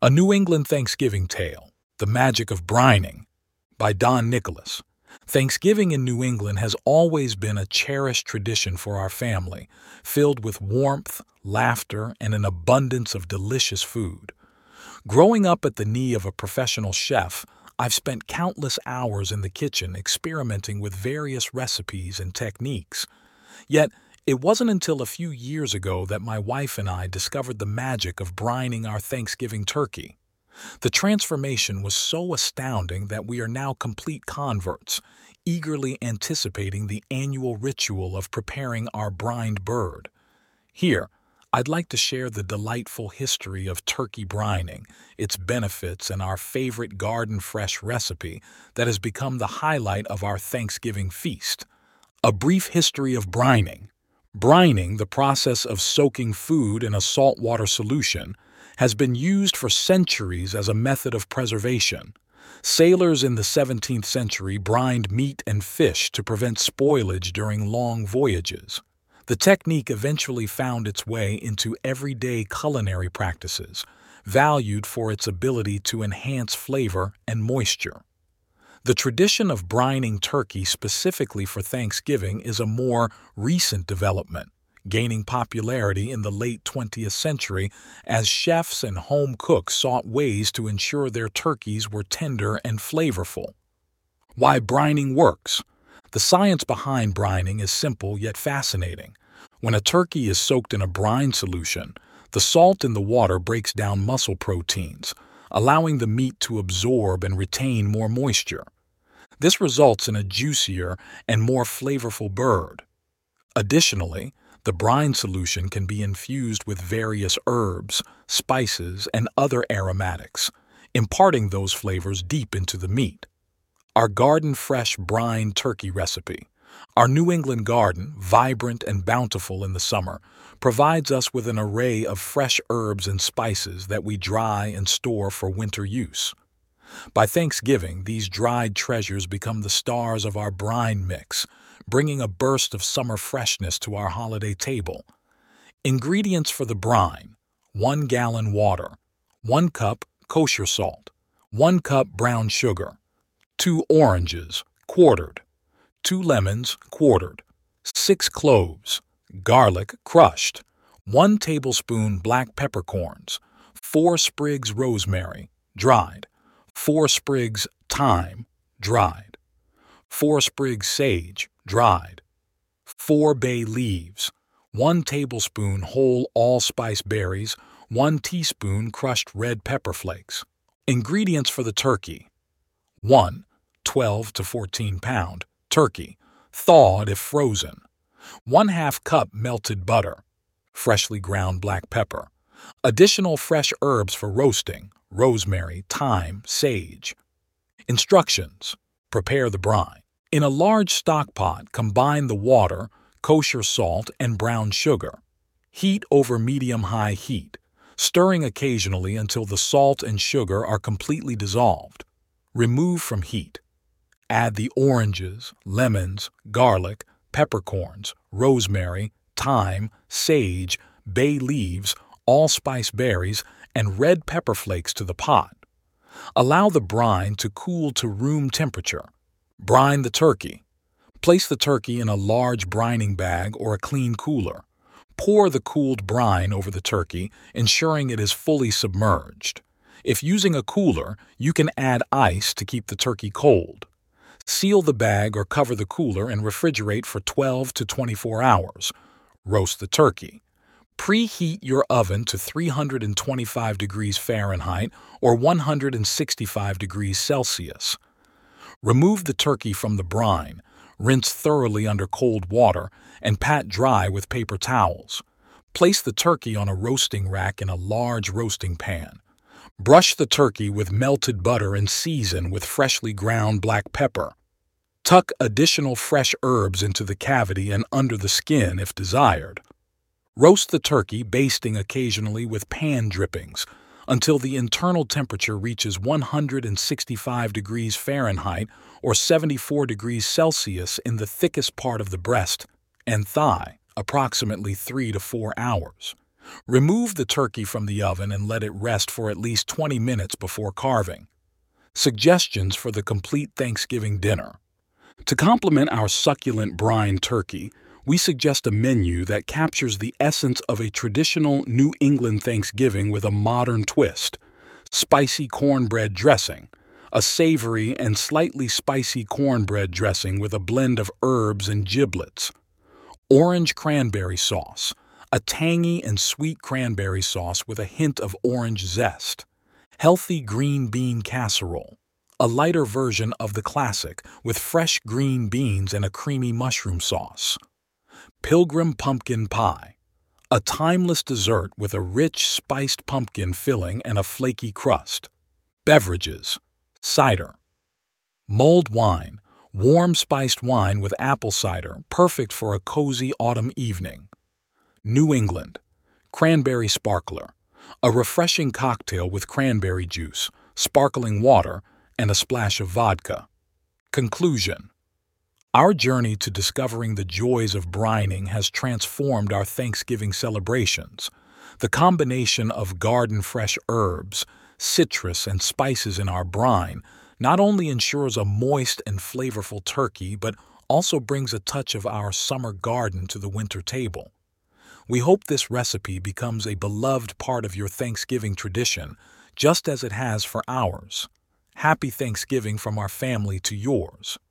A New England Thanksgiving Tale, The Magic of Brining, by Don Nicholas. Thanksgiving in New England has always been a cherished tradition for our family, filled with warmth, laughter, and an abundance of delicious food. Growing up at the knee of a professional chef, I've spent countless hours in the kitchen experimenting with various recipes and techniques. Yet, it wasn't until a few years ago that my wife and I discovered the magic of brining our Thanksgiving turkey. The transformation was so astounding that we are now complete converts, eagerly anticipating the annual ritual of preparing our brined bird. Here, I'd like to share the delightful history of turkey brining, its benefits, and our favorite garden-fresh recipe that has become the highlight of our Thanksgiving feast. A brief history of brining. Brining, the process of soaking food in a saltwater solution, has been used for centuries as a method of preservation. Sailors in the 17th century brined meat and fish to prevent spoilage during long voyages. The technique eventually found its way into everyday culinary practices, valued for its ability to enhance flavor and moisture. The tradition of brining turkey specifically for Thanksgiving is a more recent development, gaining popularity in the late 20th century as chefs and home cooks sought ways to ensure their turkeys were tender and flavorful. Why brining works. The science behind brining is simple yet fascinating. When a turkey is soaked in a brine solution, the salt in the water breaks down muscle proteins, allowing the meat to absorb and retain more moisture. This results in a juicier and more flavorful bird. Additionally, the brine solution can be infused with various herbs, spices, and other aromatics, imparting those flavors deep into the meat. Our garden-fresh brine turkey recipe. Our New England garden, vibrant and bountiful in the summer, provides us with an array of fresh herbs and spices that we dry and store for winter use. By Thanksgiving, these dried treasures become the stars of our brine mix, bringing a burst of summer freshness to our holiday table. Ingredients for the brine: 1 gallon water, 1 cup kosher salt, 1 cup brown sugar, 2 oranges, quartered, 2 lemons, quartered, 6 cloves, garlic, crushed, 1 tablespoon black peppercorns, 4 sprigs rosemary, dried, 4 sprigs thyme, dried, 4 sprigs sage, dried, 4 bay leaves, 1 tablespoon whole allspice berries, 1 teaspoon crushed red pepper flakes. Ingredients for the turkey: 1. 12 to 14 pound turkey, thawed if frozen. 1/2 cup melted butter, freshly ground black pepper. Additional fresh herbs for roasting: rosemary, thyme, sage. Instructions: prepare the brine. In a large stock pot, combine the water, kosher salt, and brown sugar. Heat over medium-high heat, stirring occasionally until the salt and sugar are completely dissolved. Remove from heat. Add the oranges, lemons, garlic, peppercorns, rosemary, thyme, sage, bay leaves, allspice berries, and red pepper flakes to the pot. Allow the brine to cool to room temperature. Brine the turkey. Place the turkey in a large brining bag or a clean cooler. Pour the cooled brine over the turkey, ensuring it is fully submerged. If using a cooler, you can add ice to keep the turkey cold. Seal the bag or cover the cooler and refrigerate for 12 to 24 hours. Roast the turkey. Preheat your oven to 325 degrees Fahrenheit or 165 degrees Celsius. Remove the turkey from the brine, rinse thoroughly under cold water, and pat dry with paper towels. Place the turkey on a roasting rack in a large roasting pan. Brush the turkey with melted butter and season with freshly ground black pepper. Tuck additional fresh herbs into the cavity and under the skin if desired. Roast the turkey, basting occasionally with pan drippings, until the internal temperature reaches 165 degrees Fahrenheit or 74 degrees Celsius in the thickest part of the breast and thigh, approximately 3 to 4 hours. Remove the turkey from the oven and let it rest for at least 20 minutes before carving. Suggestions for the complete Thanksgiving dinner. To complement our succulent brine turkey, we suggest a menu that captures the essence of a traditional New England Thanksgiving with a modern twist. Spicy cornbread dressing, a savory and slightly spicy cornbread dressing with a blend of herbs and giblets. Orange cranberry sauce, a tangy and sweet cranberry sauce with a hint of orange zest. Healthy green bean casserole, a lighter version of the classic with fresh green beans and a creamy mushroom sauce. Pilgrim pumpkin pie, a timeless dessert with a rich spiced pumpkin filling and a flaky crust. Beverages, cider. Mulled wine, warm spiced wine with apple cider, perfect for a cozy autumn evening. New England, cranberry sparkler, a refreshing cocktail with cranberry juice, sparkling water, and a splash of vodka. Conclusion. Our journey to discovering the joys of brining has transformed our Thanksgiving celebrations. The combination of garden-fresh herbs, citrus, and spices in our brine not only ensures a moist and flavorful turkey, but also brings a touch of our summer garden to the winter table. We hope this recipe becomes a beloved part of your Thanksgiving tradition, just as it has for ours. Happy Thanksgiving from our family to yours.